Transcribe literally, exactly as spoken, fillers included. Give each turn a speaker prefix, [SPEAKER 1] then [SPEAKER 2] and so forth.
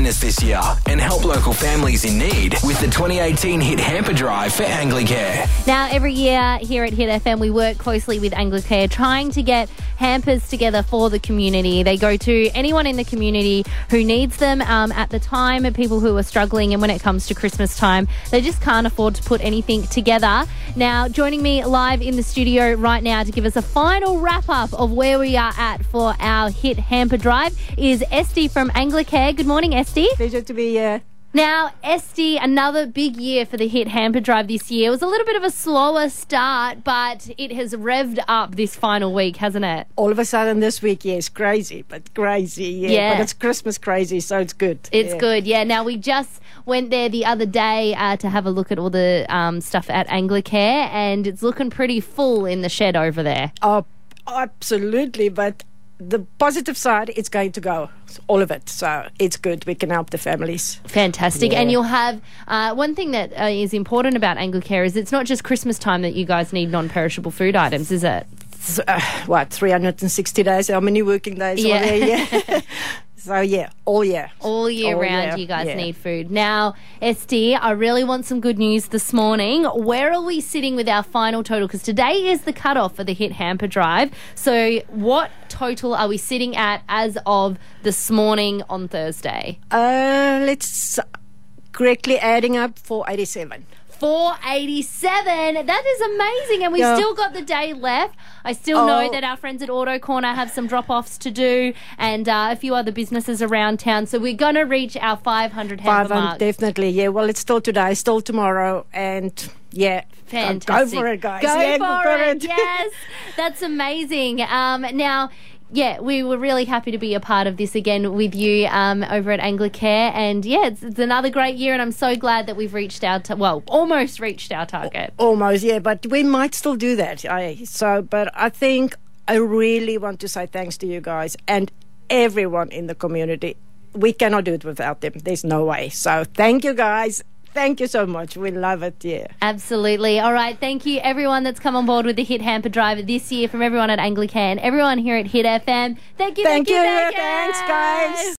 [SPEAKER 1] kindness this year and help local families in need with the twenty eighteen Hit Hamper Drive for Anglicare.
[SPEAKER 2] Now, every year here at Hit F M, we work closely with Anglicare trying to get hampers together for the community. They go to anyone in the community who needs them um, at the time, people who are struggling, and when it comes to Christmas time, they just can't afford to put anything together. Now, joining me live in the studio right now to give us a final wrap-up of where we are at for our Hit Hamper Drive is Esty from Anglicare. Good morning, Esty.
[SPEAKER 3] Pleasure to be here.
[SPEAKER 2] Now, Esty, another big year for the Hit Hamper Drive this year. It was a little bit of a slower start, but it has revved up this final week, hasn't it?
[SPEAKER 3] All of a sudden this week, yes, crazy, but crazy, yeah.
[SPEAKER 2] Yeah.
[SPEAKER 3] But it's Christmas crazy, so it's good.
[SPEAKER 2] It's
[SPEAKER 3] yeah.
[SPEAKER 2] good, yeah. Now, we just went there the other day uh, to have a look at all the um, stuff at Anglicare, and it's looking pretty full in the shed over there.
[SPEAKER 3] Oh, absolutely, but the positive side, it's going to go, all of it. So it's good. We can help the families.
[SPEAKER 2] Fantastic.
[SPEAKER 3] Yeah.
[SPEAKER 2] And you'll have, uh, one thing that uh, is important about Anglicare is it's not just Christmas time that you guys need non-perishable food items, is it?
[SPEAKER 3] So, uh, what, three hundred sixty days? How many working days
[SPEAKER 2] Yeah.
[SPEAKER 3] are there? Yeah. So, yeah, all year.
[SPEAKER 2] All year
[SPEAKER 3] All
[SPEAKER 2] round,
[SPEAKER 3] year,
[SPEAKER 2] you guys
[SPEAKER 3] yeah.
[SPEAKER 2] need food. Now, Esty, I really want some good news this morning. Where are we sitting with our final total? Because today is the cutoff for the Hit Hamper Drive. So what total are we sitting at as of this morning on Thursday?
[SPEAKER 3] Uh, let's correctly adding up four eighty-seven.
[SPEAKER 2] four eighty-seven. That is amazing. And we've
[SPEAKER 3] Yeah.
[SPEAKER 2] still got the day left. I still
[SPEAKER 3] Oh.
[SPEAKER 2] know that our friends at Auto Corner have some drop-offs to do and uh, a few other businesses around town. So we're going to reach our five hundred hamper
[SPEAKER 3] Five hundred,
[SPEAKER 2] mark.
[SPEAKER 3] definitely. Yeah, well, it's still today, still tomorrow, and yeah,
[SPEAKER 2] Fantastic.
[SPEAKER 3] go for it, guys.
[SPEAKER 2] Go
[SPEAKER 3] yeah,
[SPEAKER 2] for,
[SPEAKER 3] go for
[SPEAKER 2] it. Yes, that's amazing. Um, now, yeah, we were really happy to be a part of this again with you um, over at Anglicare. And yeah, it's, it's another great year, and I'm so glad that we've reached our, ta- well, almost reached our target.
[SPEAKER 3] Almost, yeah, but we might still do that. I, so, but I think I really want to say thanks to you guys and everyone in the community. We cannot do it without them. There's no way. So thank you, guys. Thank you so much. We love it, yeah.
[SPEAKER 2] Absolutely. All right. Thank you, everyone that's come on board with the Hit Hamper Drive this year, from everyone at Anglicare and everyone here at Hit F M. Thank you.
[SPEAKER 3] Thank,
[SPEAKER 2] Thank,
[SPEAKER 3] you.
[SPEAKER 2] Thank
[SPEAKER 3] Thanks, guys.